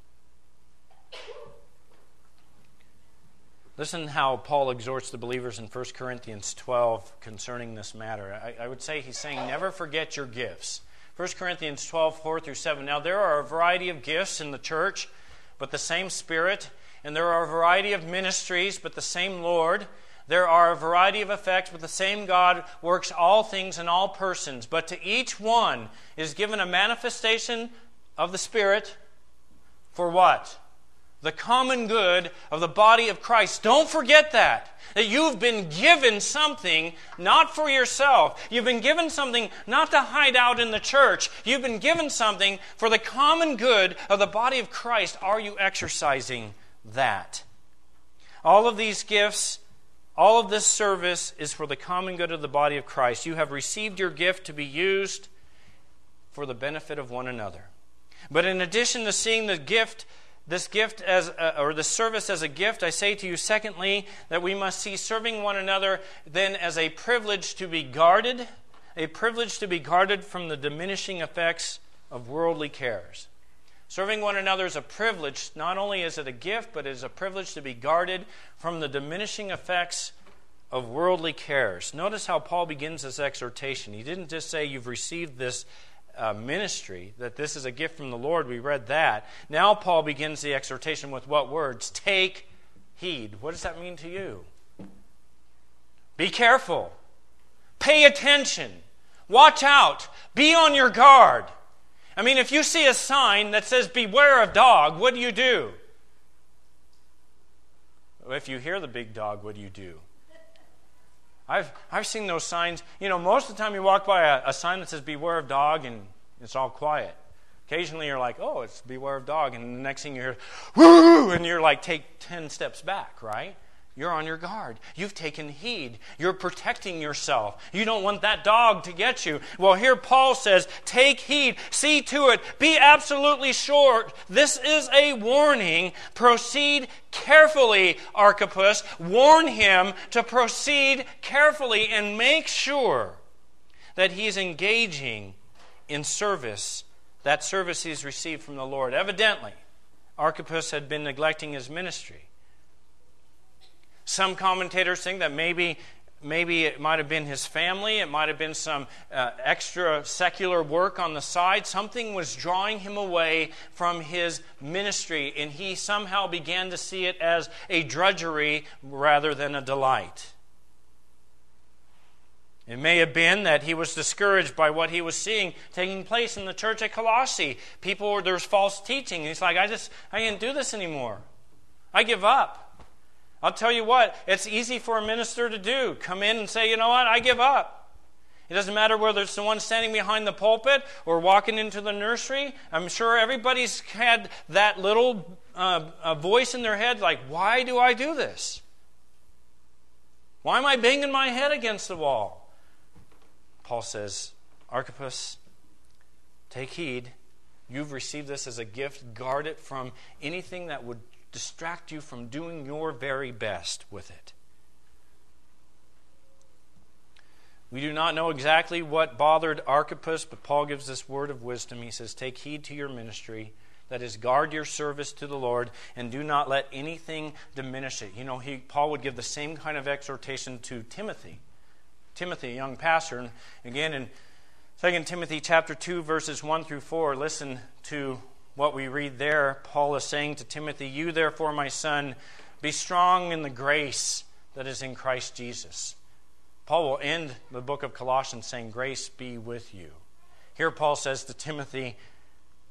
Listen how Paul exhorts the believers in First Corinthians twelve concerning this matter. I, I would say he's saying, never forget your gifts. First Corinthians twelve, four through seven. Now there are a variety of gifts in the church, but the same Spirit. And there are a variety of ministries, but the same Lord. There are a variety of effects, but the same God works all things in all persons. But to each one is given a manifestation of the Spirit for what? The common good of the body of Christ. Don't forget that. That you've been given something not for yourself. You've been given something not to hide out in the church. You've been given something for the common good of the body of Christ. Are you exercising that? All of these gifts, all of this service is for the common good of the body of Christ. You have received your gift to be used for the benefit of one another. But in addition to seeing the gift This gift as a, or the service as a gift, I say to you, secondly, that we must see serving one another then as a privilege to be guarded, a privilege to be guarded from the diminishing effects of worldly cares. Serving one another is a privilege. Not only is it a gift, but it is a privilege to be guarded from the diminishing effects of worldly cares. Notice how Paul begins this exhortation. He didn't just say you've received this Uh, ministry, that this is a gift from the Lord. We read that. Now Paul begins the exhortation with what words? Take heed. What does that mean to you? Be careful. Pay attention. Watch out. Be on your guard. I mean, if you see a sign that says, beware of dog, what do you do? If you hear the big dog, what do you do? I've I've seen those signs. You know, most of the time you walk by a, a sign that says beware of dog and it's all quiet. Occasionally you're like, oh, it's beware of dog. And the next thing you hear, woo! And you're like, take ten steps back, right? You're on your guard. You've taken heed. You're protecting yourself. You don't want that dog to get you. Well, here Paul says, take heed. See to it. Be absolutely sure. This is a warning. Proceed carefully, Archippus. Warn him to proceed carefully and make sure that he's engaging in service, that service he's received from the Lord. Evidently, Archippus had been neglecting his ministry. Some commentators think that maybe maybe it might have been his family, it might have been some uh, extra secular work on the side. Something was drawing him away from his ministry, and he somehow began to see it as a drudgery rather than a delight. It may have been that he was discouraged by what he was seeing taking place in the church at Colossae. People, there was false teaching. He's like, I just, I can't do this anymore. I give up. I'll tell you what, it's easy for a minister to do. Come in and say, you know what, I give up. It doesn't matter whether it's the one standing behind the pulpit or walking into the nursery. I'm sure everybody's had that little uh, a voice in their head like, why do I do this? Why am I banging my head against the wall? Paul says, Archippus, take heed. You've received this as a gift. Guard it from anything that would distract you from doing your very best with it. We do not know exactly what bothered Archippus, but Paul gives this word of wisdom. He says, take heed to your ministry. That is, guard your service to the Lord, and do not let anything diminish it. You know, he, Paul would give the same kind of exhortation to Timothy. Timothy, a young pastor. And again, in Second Timothy chapter two, verses one through four, listen to what we read there. Paul is saying to Timothy, you therefore, my son, be strong in the grace that is in Christ Jesus. Paul will end the book of Colossians saying, grace be with you. Here Paul says to Timothy,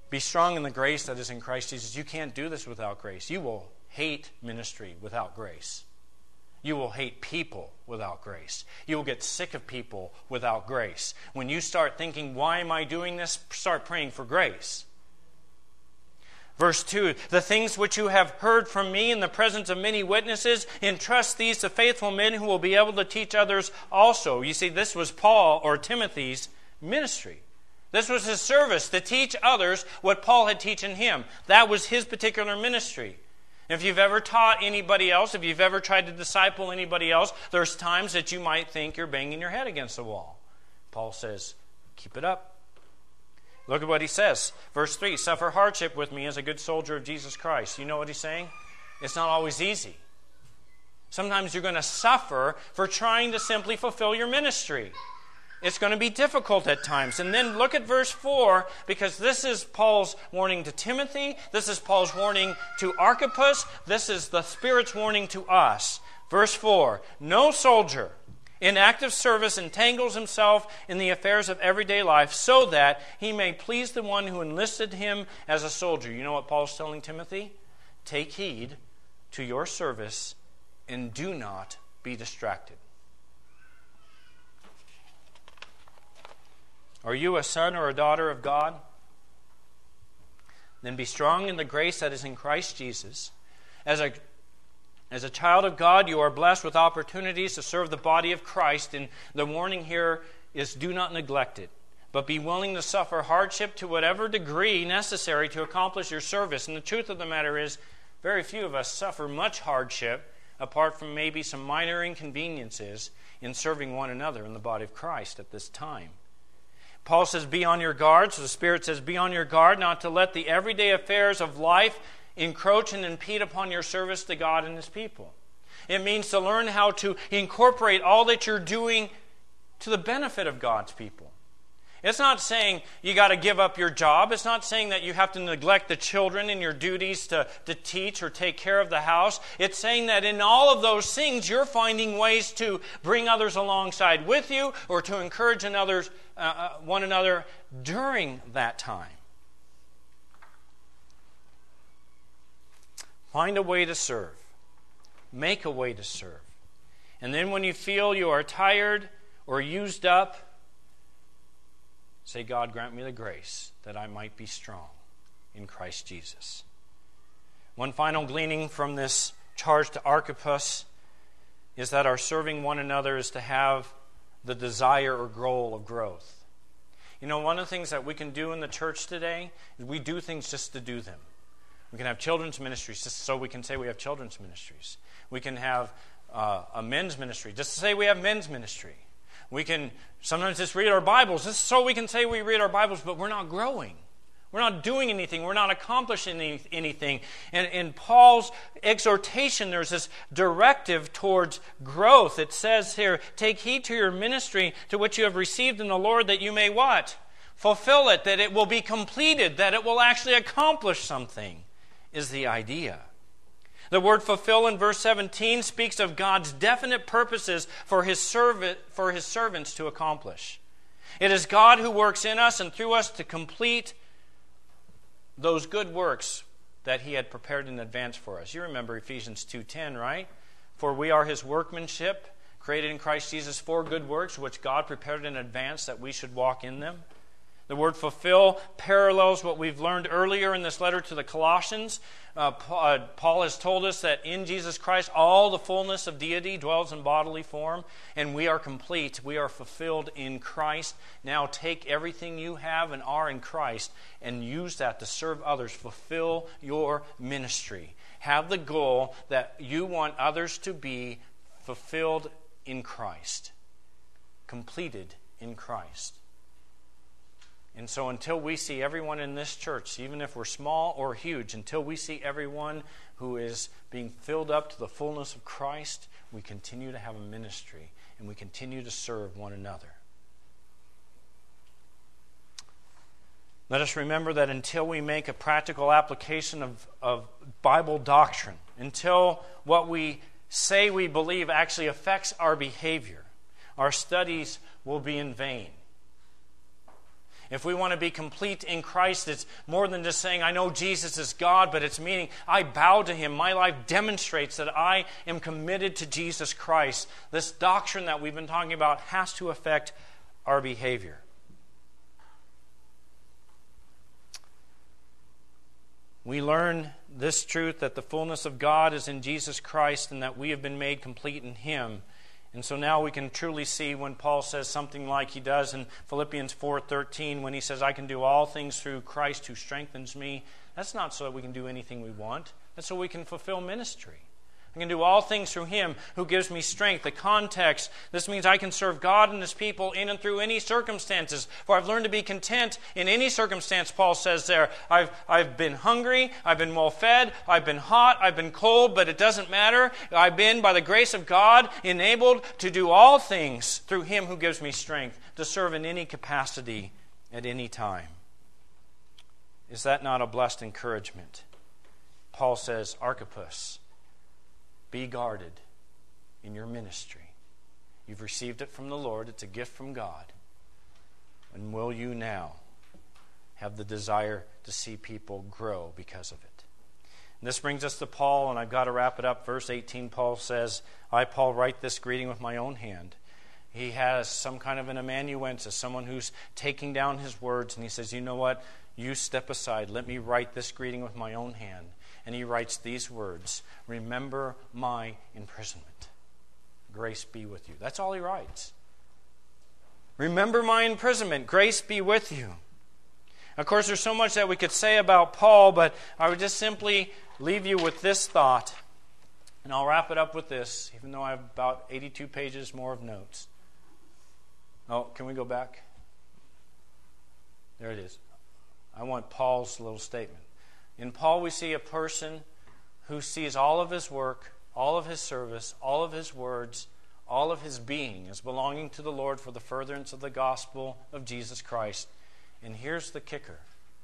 Be strong in the grace that is in Christ Jesus. You can't do this without grace. You will hate ministry without grace. You will hate people without grace. You will get sick of people without grace. When you start thinking, why am I doing this? Start praying for grace. Verse two, the things which you have heard from me in the presence of many witnesses, entrust these to faithful men who will be able to teach others also. You see, this was Paul or Timothy's ministry. This was his service, to teach others what Paul had taught him. That was his particular ministry. If you've ever taught anybody else, if you've ever tried to disciple anybody else, there's times that you might think you're banging your head against the wall. Paul says, keep it up. Look at what he says. Verse three, suffer hardship with me as a good soldier of Jesus Christ. You know what he's saying? It's not always easy. Sometimes you're going to suffer for trying to simply fulfill your ministry. It's going to be difficult at times. And then look at verse four, because this is Paul's warning to Timothy. This is Paul's warning to Archippus. This is the Spirit's warning to us. Verse four, no soldier in active service entangles himself in the affairs of everyday life so that he may please the one who enlisted him as a soldier. You know what Paul's telling Timothy? Take heed to your service and do not be distracted. Are you a son or a daughter of God? Then be strong in the grace that is in Christ Jesus. As a, as a child of God, you are blessed with opportunities to serve the body of Christ. And the warning here is do not neglect it, but be willing to suffer hardship to whatever degree necessary to accomplish your service. And the truth of the matter is, very few of us suffer much hardship apart from maybe some minor inconveniences in serving one another in the body of Christ at this time. Paul says, be on your guard. So the Spirit says, be on your guard not to let the everyday affairs of life encroach and impede upon your service to God and His people. It means to learn how to incorporate all that you're doing to the benefit of God's people. It's not saying you got to give up your job. It's not saying that you have to neglect the children and your duties to, to teach or take care of the house. It's saying that in all of those things, you're finding ways to bring others alongside with you or to encourage another, uh, one another during that time. Find a way to serve. Make a way to serve. And then when you feel you are tired or used up, say, God, grant me the grace that I might be strong in Christ Jesus. One final gleaning from this charge to Archippus is that our serving one another is to have the desire or goal of growth. You know, one of the things that we can do in the church today is we do things just to do them. We can have children's ministries just so we can say we have children's ministries. We can have uh, a men's ministry just to say we have men's ministry. We can sometimes just read our Bibles just so we can say we read our Bibles, but we're not growing. We're not doing anything. We're not accomplishing any, anything. And in Paul's exhortation, there's this directive towards growth. It says here, take heed to your ministry to which you have received in the Lord that you may what? Fulfill it, that it will be completed, that it will actually accomplish something, is the idea. The word fulfill in verse seventeen speaks of God's definite purposes for his, servant, for his servants to accomplish. It is God who works in us and through us to complete those good works that He had prepared in advance for us. You remember Ephesians two ten, right? For we are His workmanship, created in Christ Jesus for good works, which God prepared in advance that we should walk in them. The word fulfill parallels what we've learned earlier in this letter to the Colossians. Uh, Paul has told us that in Jesus Christ all the fullness of deity dwells in bodily form, and we are complete. We are fulfilled in Christ. Now take everything you have and are in Christ and use that to serve others. Fulfill your ministry. Have the goal that you want others to be fulfilled in Christ, completed in Christ. And so until we see everyone in this church, even if we're small or huge, until we see everyone who is being filled up to the fullness of Christ, we continue to have a ministry and we continue to serve one another. Let us remember that until we make a practical application of, of Bible doctrine, until what we say we believe actually affects our behavior, our studies will be in vain. If we want to be complete in Christ, it's more than just saying, I know Jesus is God, but it's meaning I bow to Him. My life demonstrates that I am committed to Jesus Christ. This doctrine that we've been talking about has to affect our behavior. We learn this truth that the fullness of God is in Jesus Christ and that we have been made complete in Him. And so now we can truly see when Paul says something like he does in Philippians four thirteen when he says, I can do all things through Christ who strengthens me. That's not so that we can do anything we want. That's so we can fulfill ministry. I can do all things through Him who gives me strength. The context, this means I can serve God and His people in and through any circumstances. For I've learned to be content in any circumstance, Paul says there. I've, I've been hungry, I've been well fed, I've been hot, I've been cold, but it doesn't matter. I've been, by the grace of God, enabled to do all things through Him who gives me strength, to serve in any capacity at any time. Is that not a blessed encouragement? Paul says, Archippus, be guarded in your ministry. You've received it from the Lord. It's a gift from God. And will you now have the desire to see people grow because of it? And this brings us to Paul, and I've got to wrap it up. Verse eighteen, Paul says, I, Paul, write this greeting with my own hand. He has some kind of an amanuensis, someone who's taking down his words, and he says, you know what? You step aside. Let me write this greeting with my own hand. And he writes these words, remember my imprisonment. Grace be with you. That's all he writes. Remember my imprisonment. Grace be with you. Of course, there's so much that we could say about Paul, but I would just simply leave you with this thought. And I'll wrap it up with this, even though I have about eighty-two pages more of notes. Oh, can we go back? There it is. I want Paul's little statement. In Paul, we see a person who sees all of his work, all of his service, all of his words, all of his being as belonging to the Lord for the furtherance of the gospel of Jesus Christ. And here's the kicker.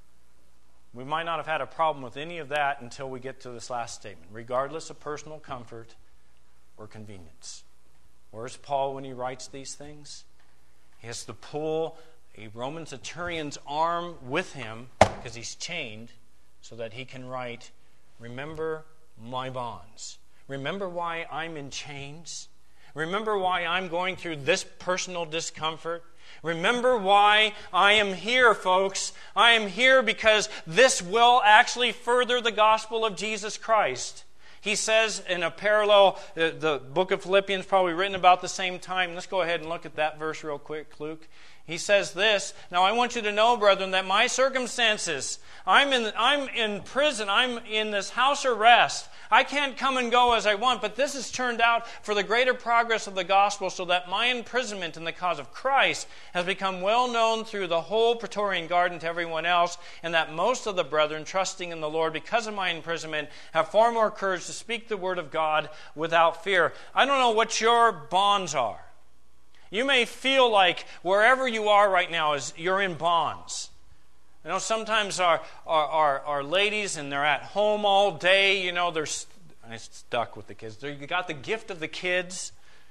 We might not have had a problem with any of that until we get to this last statement. Regardless of personal comfort or convenience. Where's Paul when he writes these things? He has to pull a Roman centurion's arm with him because he's chained, so that he can write, remember my bonds. Remember why I'm in chains. Remember why I'm going through this personal discomfort. Remember why I am here, folks. I am here because this will actually further the gospel of Jesus Christ. He says in a parallel, the book of Philippians probably written about the same time. Let's go ahead and look at that verse real quick, Luke. He says this, now I want you to know, brethren, that my circumstances, I'm in, I'm in prison, I'm in this house arrest. I can't come and go as I want, but this has turned out for the greater progress of the gospel, so that my imprisonment in the cause of Christ has become well known through the whole Praetorian Guard and to everyone else, and that most of the brethren, trusting in the Lord because of my imprisonment, have far more courage to speak the word of God without fear. I don't know what your bonds are. You may feel like wherever you are right now is you're in bonds. You know, sometimes our, our, our, our ladies, and they're at home all day, you know, they're st- I'm stuck with the kids. They're, you got the gift of the kids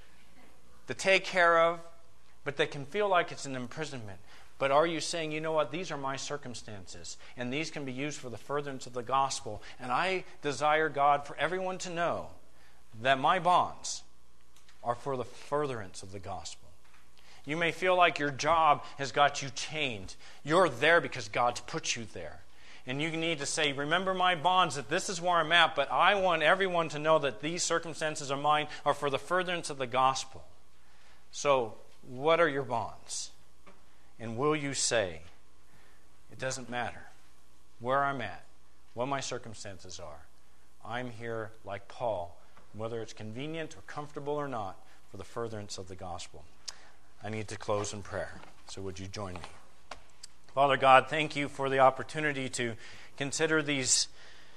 to take care of, but they can feel like it's an imprisonment. But are you saying, you know what, these are my circumstances, and these can be used for the furtherance of the gospel, and I desire, God, for everyone to know that my bonds are for the furtherance of the gospel. You may feel like your job has got you chained. You're there because God's put you there. And you need to say, remember my bonds, that this is where I'm at, but I want everyone to know that these circumstances of mine are for the furtherance of the gospel. So, what are your bonds? And will you say, it doesn't matter where I'm at, what my circumstances are. I'm here like Paul, whether it's convenient or comfortable or not, for the furtherance of the gospel. I need to close in prayer, so would you join me? Father God, thank you for the opportunity to consider these,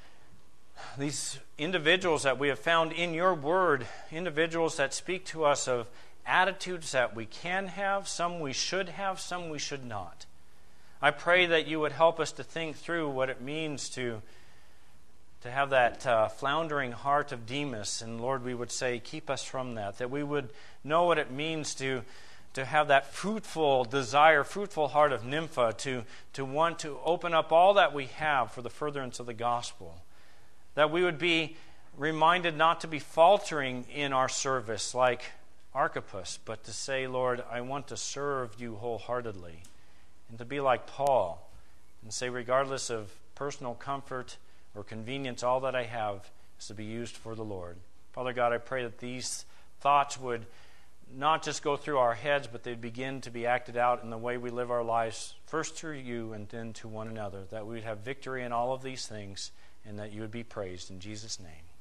these individuals that we have found in your word, individuals that speak to us of attitudes that we can have, some we should have, some we should not. I pray that you would help us to think through what it means to, to have that uh, floundering heart of Demas, and Lord, we would say, keep us from that, that we would know what it means to to have that fruitful desire, fruitful heart of Nympha, to, to want to open up all that we have for the furtherance of the gospel. That we would be reminded not to be faltering in our service like Archippus, but to say, Lord, I want to serve you wholeheartedly. And to be like Paul and say, regardless of personal comfort or convenience, all that I have is to be used for the Lord. Father God, I pray that these thoughts would not just go through our heads, but they'd begin to be acted out in the way we live our lives, first through you and then to one another, that we would have victory in all of these things and that you would be praised. In Jesus' name.